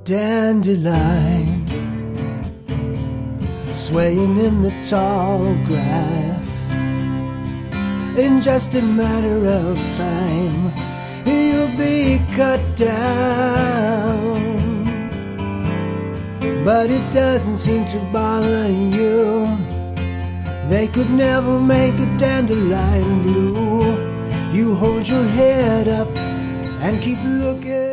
dandelion swaying in the tall grass. In just a matter of time, you'll be cut down. But it doesn't seem to bother you. They could never make a dandelion blue. You hold your head up and keep looking.